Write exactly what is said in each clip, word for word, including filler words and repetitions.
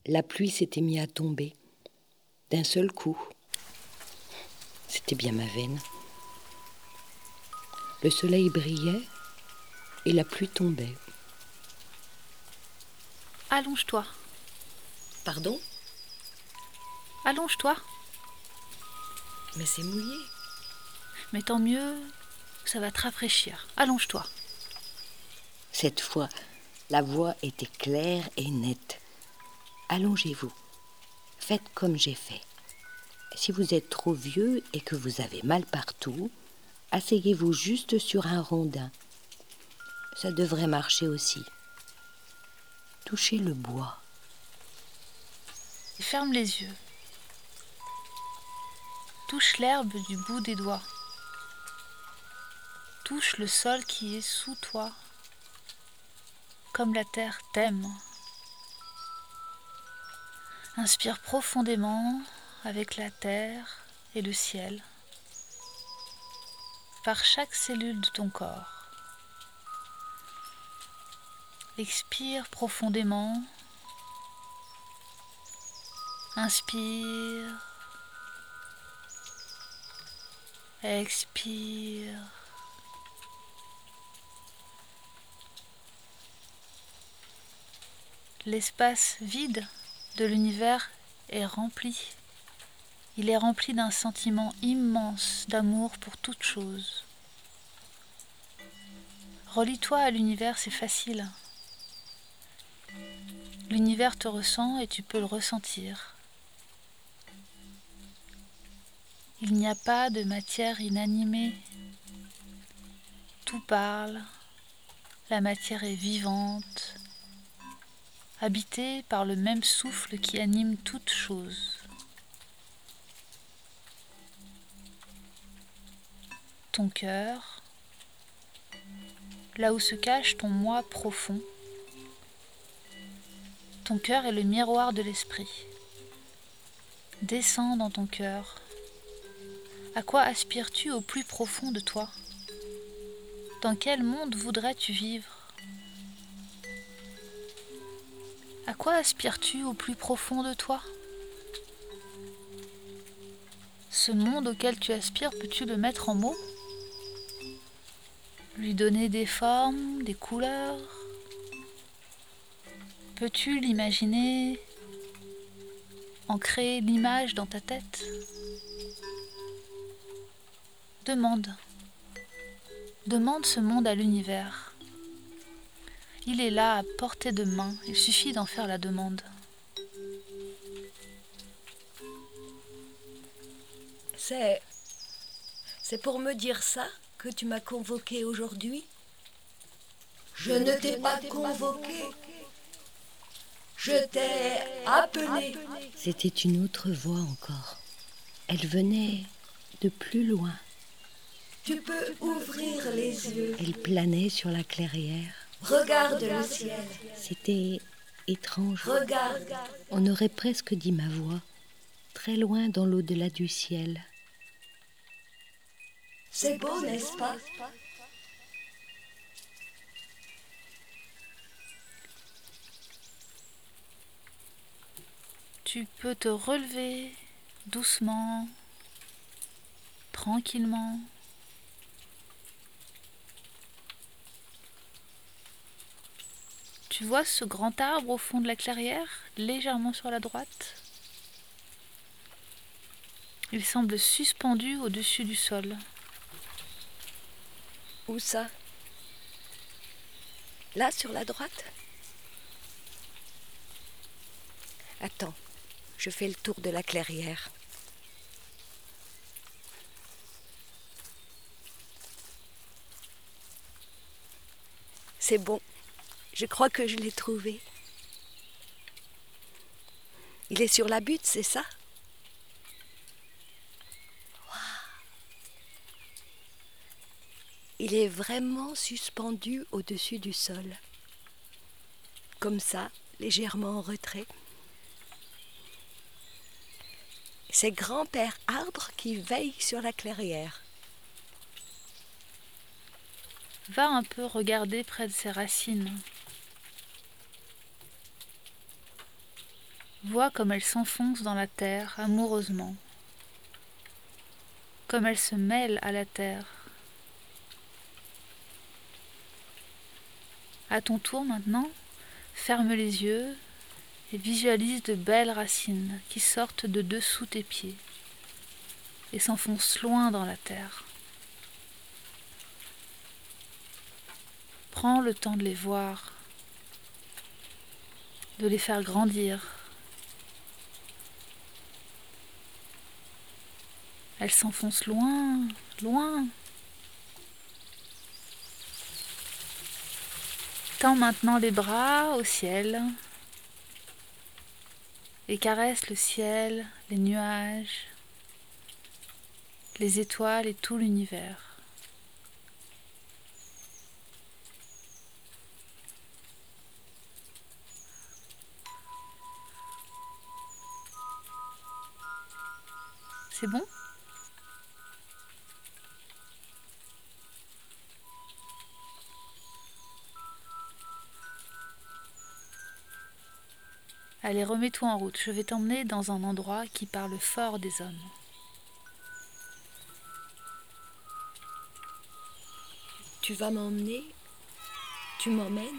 La pluie s'était mise à tomber, d'un seul coup. C'était bien ma veine. Le soleil brillait et la pluie tombait. Allonge-toi. Pardon ? Allonge-toi. Mais c'est mouillé. Mais tant mieux, ça va te rafraîchir. Allonge-toi. Cette fois, la voix était claire et nette. Allongez-vous. Faites comme j'ai fait. Si vous êtes trop vieux et que vous avez mal partout, asseyez-vous juste sur un rondin. Ça devrait marcher aussi. Touchez le bois. Et ferme les yeux. Touche l'herbe du bout des doigts. Touche le sol qui est sous toi. Comme la terre t'aime. Inspire profondément avec la terre et le ciel. Par chaque cellule de ton corps. Expire profondément. Inspire. Expire. L'espace vide de l'univers est rempli. Il est rempli d'un sentiment immense d'amour pour toute chose. Relie-toi à l'univers, c'est facile. L'univers te ressent et tu peux le ressentir. Il n'y a pas de matière inanimée. Tout parle. La matière est vivante, habitée par le même souffle qui anime toute chose. Ton cœur, là où se cache ton moi profond. Ton cœur est le miroir de l'esprit. Descends dans ton cœur. À quoi aspires-tu au plus profond de toi ? Dans quel monde voudrais-tu vivre ? À quoi aspires-tu au plus profond de toi ? Ce monde auquel tu aspires, peux-tu le mettre en mots ? Lui donner des formes, des couleurs ? Peux-tu l'imaginer, en créer l'image dans ta tête ? Demande. Demande ce monde à l'univers. Il est là à portée de main, il suffit d'en faire la demande. C'est... C'est pour me dire ça que tu m'as convoqué aujourd'hui ? Je ne t'ai pas convoqué. Je t'ai appelé. C'était une autre voix encore. Elle venait de plus loin. Tu peux ouvrir les yeux. Elle planait sur la clairière. Regarde le ciel. C'était étrange. Regarde. On aurait presque dit ma voix, très loin dans l'au-delà du ciel. C'est beau, n'est-ce pas ? Tu peux te relever doucement, tranquillement. Tu vois ce grand arbre au fond de la clairière, légèrement sur la droite ? Il semble suspendu au-dessus du sol. Où ça ? Là, sur la droite ? Attends, je fais le tour de la clairière. C'est bon, je crois que je l'ai trouvé. Il est sur la butte, c'est ça ? Il est vraiment suspendu au-dessus du sol. Comme ça, légèrement en retrait. C'est grand-père arbre qui veille sur la clairière. Va un peu regarder près de ses racines. Vois comme elle s'enfonce dans la terre amoureusement, comme elle se mêle à la terre. À ton tour maintenant, ferme les yeux et visualise de belles racines qui sortent de dessous tes pieds et s'enfoncent loin dans la terre. Prends le temps de les voir, de les faire grandir. Elles s'enfoncent loin, loin. Tends maintenant les bras au ciel et caresse le ciel, les nuages, les étoiles et tout l'univers. C'est bon ? Allez, remets-toi en route. Je vais t'emmener dans un endroit qui parle fort des hommes. Tu vas m'emmener? Tu m'emmènes?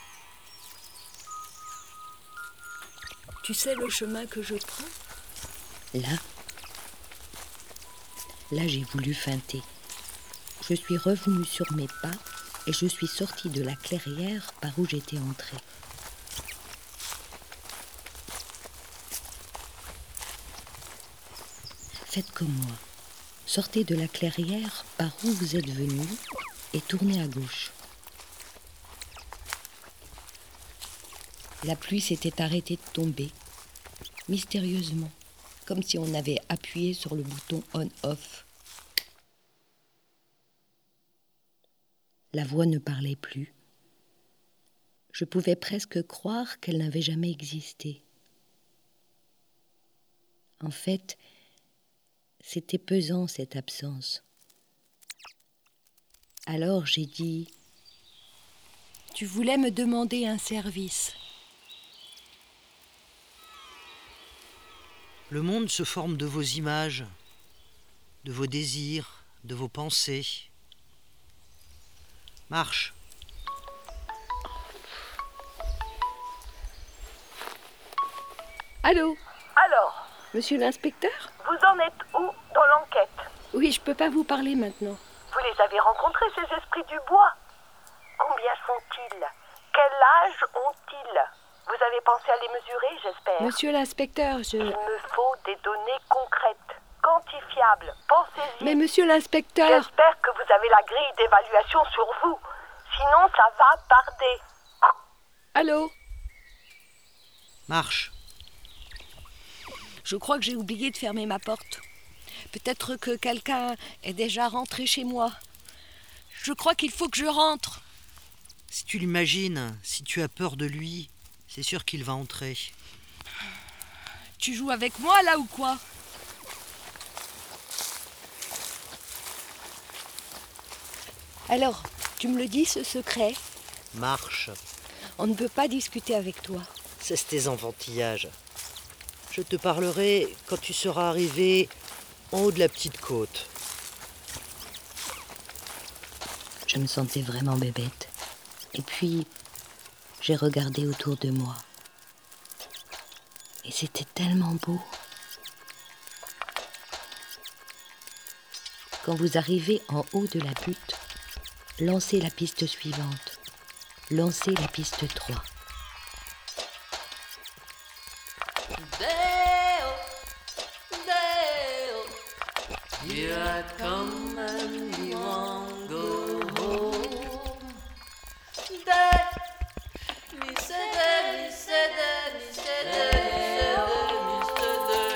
Tu sais le chemin que je prends? Là, là j'ai voulu feinter. Je suis revenue sur mes pas et je suis sortie de la clairière par où j'étais entrée. Faites comme moi. Sortez de la clairière par où vous êtes venu et tournez à gauche. La pluie s'était arrêtée de tomber, mystérieusement, comme si on avait appuyé sur le bouton on-off. La voix ne parlait plus. Je pouvais presque croire qu'elle n'avait jamais existé. En fait, c'était pesant cette absence. Alors j'ai dit « Tu voulais me demander un service. » Le monde se forme de vos images, de vos désirs, de vos pensées. Marche. Allô? Alors, Monsieur l'inspecteur? vous en êtes où dans l'enquête? Oui, je peux pas vous parler maintenant. Vous les avez rencontrés, ces esprits du bois? Combien sont-ils? Quel âge ont-ils? Vous avez pensé à les mesurer, j'espère? Monsieur l'inspecteur, je... Il me faut des données concrètes, quantifiables. Pensez-y. Mais monsieur l'inspecteur... J'espère que vous avez la grille d'évaluation sur vous. Sinon, ça va tarder. Allô? Marche. Je crois que j'ai oublié de fermer ma porte. Peut-être que quelqu'un est déjà rentré chez moi. Je crois qu'il faut que je rentre. Si tu l'imagines, si tu as peur de lui, c'est sûr qu'il va entrer. Tu joues avec moi là ou quoi? Alors, tu me le dis ce secret? Marche. On ne peut pas discuter avec toi. Cesse tes enfantillages. Je te parlerai quand tu seras arrivé en haut de la petite côte. Je me sentais vraiment bébête. Et puis, j'ai regardé autour de moi. Et c'était tellement beau. Quand vous arrivez en haut de la butte, lancez la piste suivante. Lancez la piste trois. Dale, Dale, here I come and you won't go home. Dale, me say Dale, me say Dale, me say Dale, Mister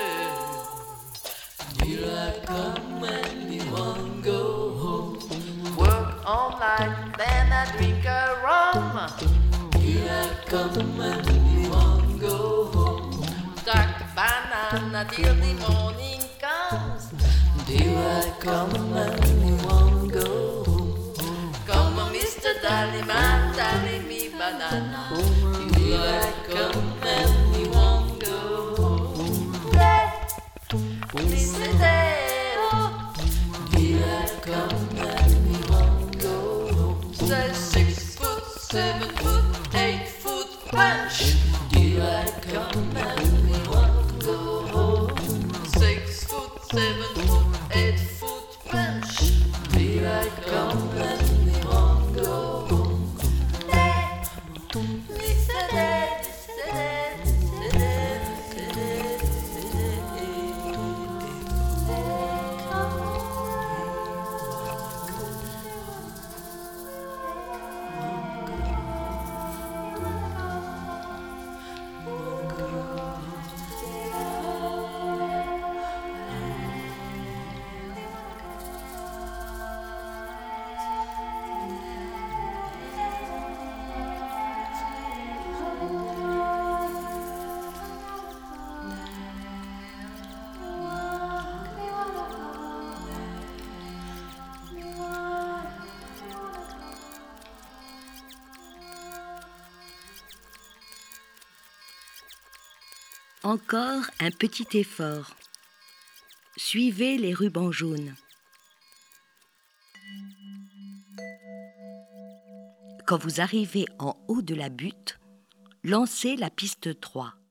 Dale. Here I come and you won't go home. Work all night, then I drink a rum. Here I come and you won't go home. Stack the banana till the morning comes. Here I come and you won't go home. Come on, Mister Dally Man, dally me banana. Here I come and you won't go Daylight come and we want to go home. Six foot, seven foot, eight foot punch. Daylight come and we want to go home. Listen, Encore un petit effort. Suivez les rubans jaunes. Quand vous arrivez en haut de la butte, lancez la piste trois.